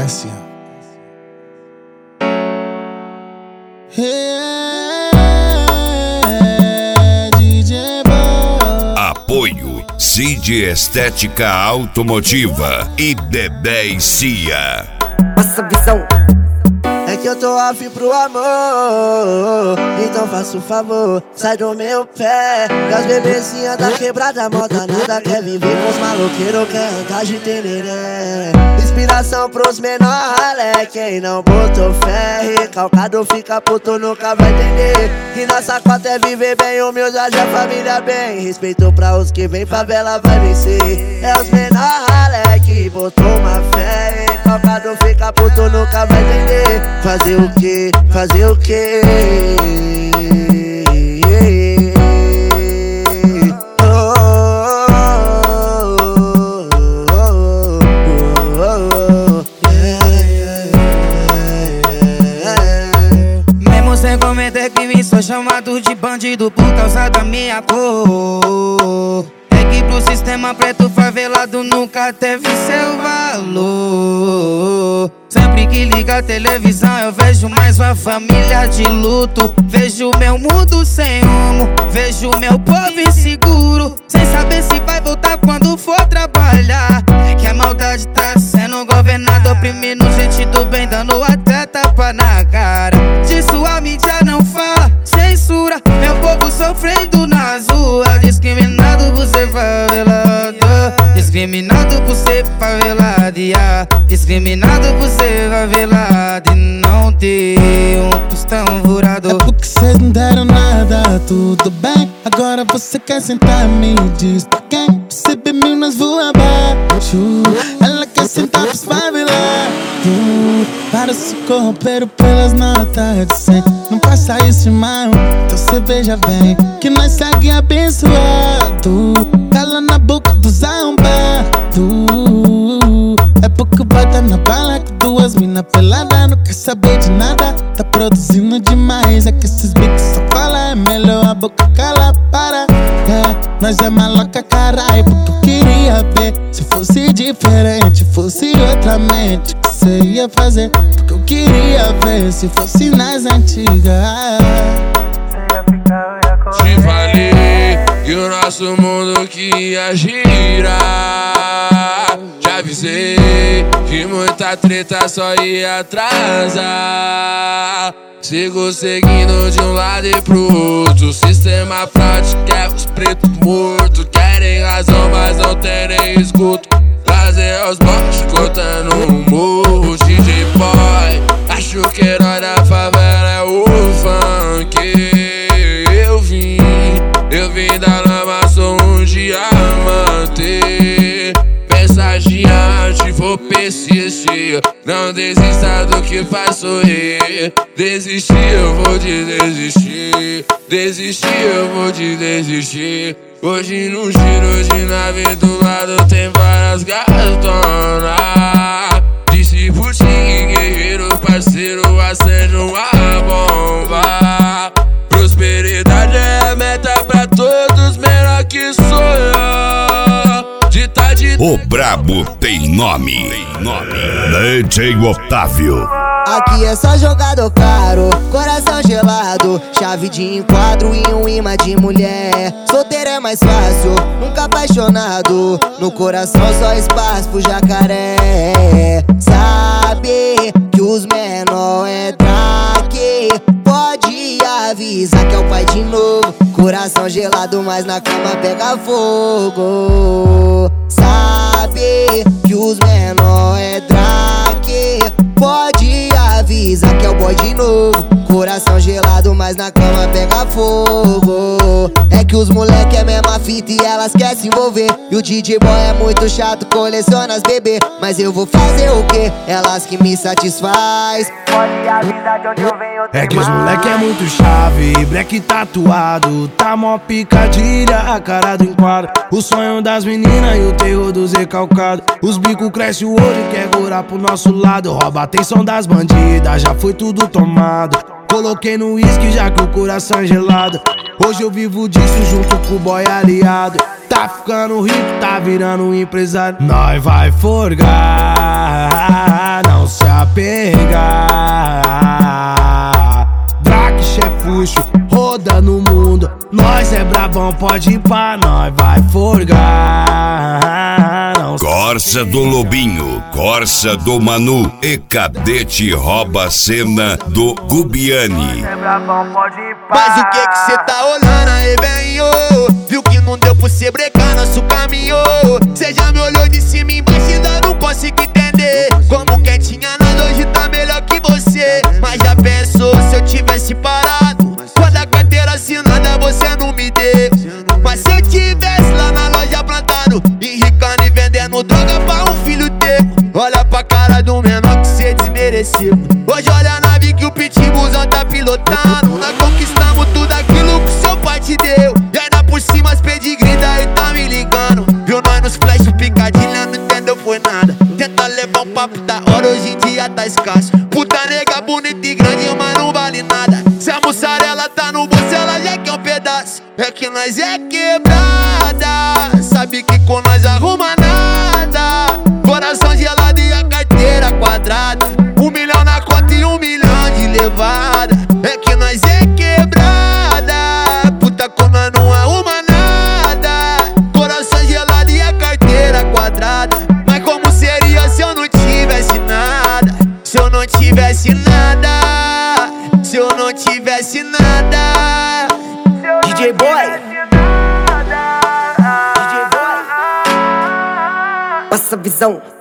assim, ó. DJ Boy. Apoio Cid Estética Automotiva e Dedé Cia. Nossa visão. É que eu tô afim pro amor, então faça um favor, sai do meu pé. Que as bebezinhas da quebrada moda nada quer viver com os maloqueiros, quer andar de tereré. Inspiração pros menor ralé, quem não botou fé, recalcado fica puto, nunca vai entender. Que nossa cota é viver bem, humildade, a família bem. Respeito pra os que vem, favela vai vencer. É os menor ralé que botou uma fé, recalcado fica puto, nunca vai entender. Fazer o quê? Fazer o quê? Mesmo sem cometer crime, sou chamado de bandido por causa da minha cor. É que pro sistema preto favelado nunca teve seu valor. Sempre que liga a televisão eu vejo mais uma família de luto. Vejo meu mundo sem rumo, vejo meu povo inseguro, sem saber se vai voltar quando for trabalhar. É que a maldade tá sendo governada, oprimindo gente do bem, dando até tapa na cara. Disso a mídia não fala, censura meu povo sofrendo nas ruas. Discriminado por ser favelado, discriminado por ser favelado, discriminado por ser favelado e não ter um tostão furado. É porque cês não deram nada, tudo bem. Agora você quer sentar, me diz pra quem? Você bebeu nas voa abaixo, ela quer sentar pros favelados. Para se corromper pelas notas de 100. Não passa isso, irmão, então cê veja bem que nós segue abençoado. Cala na boca dos arrombados. É porque bota na bala com duas mina pelada, não quer saber de nada, tá produzindo demais. É que esses bicos só falam, é melhor a boca cala, para. Nós é maloca, caralho, porque eu queria ver se fosse diferente, fosse outra mente, que cê ia fazer. Porque eu queria ver se fosse nas antigas. Te falei que o nosso mundo que ia girar. Já avisei que muita treta só ia atrasar. Sigo seguindo de um lado e pro outro. Sistema prático quer os pretos mortos. Querem razão, mas não tem nem escuto. Trazer aos baixos, cortando um morro. DJ Boy, acho que herói da favela é o funk. Eu vim da lama, sou um diamante. Pensagiante, vou persistir. Não desista do que faz sorrir. Desistir, eu vou te desistir. Desistir, eu vou te desistir. Hoje no giro de nave do lado tem várias gatonas. Disse por ti, guerreiro, parceiro, acende uma bomba. Prosperidade é a meta pra todos, menor que sonhar. O brabo tem nome. DJ Otávio. Aqui é só jogador caro, coração gelado, chave de enquadro e um imã de mulher. Solteiro é mais fácil, nunca apaixonado, no coração só espaço pro jacaré. Sabe que os menor é traque, pode avisar que é o pai de novo. Coração gelado, mas na cama pega fogo. Sabe que os menor é traque, pode avisar que é o boy de novo. Coração gelado, mas na cama pega fogo. É que os moleque é mesma fita e elas querem se envolver. E o DJ Boy é muito chato, coleciona as bebê. Mas eu vou fazer o quê? Elas que me satisfaz. Pode avisar de onde eu venho. É que os moleque é muito chave, black tatuado, tá mó picadilha, a cara do enquadro. O sonho das meninas e o terror dos recalcados. Os bicos cresce o olho e quer gorar pro nosso lado. Rouba a atenção das bandidas, já foi tudo tomado. Coloquei no uísque já que o coração é gelado. Hoje eu vivo disso junto com o boy aliado. Tá ficando rico, tá virando um empresário. Nós vai forgar, não só pegar. Draque, chefuxo, roda no mundo. Nós é brabão, pode ir pra nós, vai forgar. Corsa do Lobinho, Corsa do Manu e Cadete rouba a cena do Gubiani. Mas o que cê tá olhando aí, velho? Viu que não deu pra cê brecar nosso caminho? Cê já me olhou de cima e embaixo e ainda não consigo entender como quem tinha nada hoje tá melhor que você. Mas já pensou se eu tivesse parado? Quando a carteira assinada você não me deu. Mas se eu tivesse lá na loja plantado, enricando e vendendo droga pra um filho teu. Olha pra cara do menor que cê desmereceu. Hoje olha a nave que o pitbullzão tá pilotando. Nós conquistamos tudo aquilo que seu pai te deu. E ainda por cima as pedigree daí tá me ligando. Viu nós nos flash picadilha, não entendeu foi nada. Tenta levar um papo da hora, hoje em dia tá escasso. Puta nega bonita e grande, mas não vale nada. Se a mussarela tá no bolso, ela já quer um pedaço. É que nós é quebrada, sabe que com nós arruma nada. Coração gelado e a carteira quadrada. 1 milhão na conta e 1 milhão de levada. É que nós é quebrada, puta como nós não arruma nada. Coração gelado e a carteira quadrada. Mas como seria se eu não tivesse nada? Se eu não tivesse nada, se eu não tivesse nada. DJ Boy, passa a visão.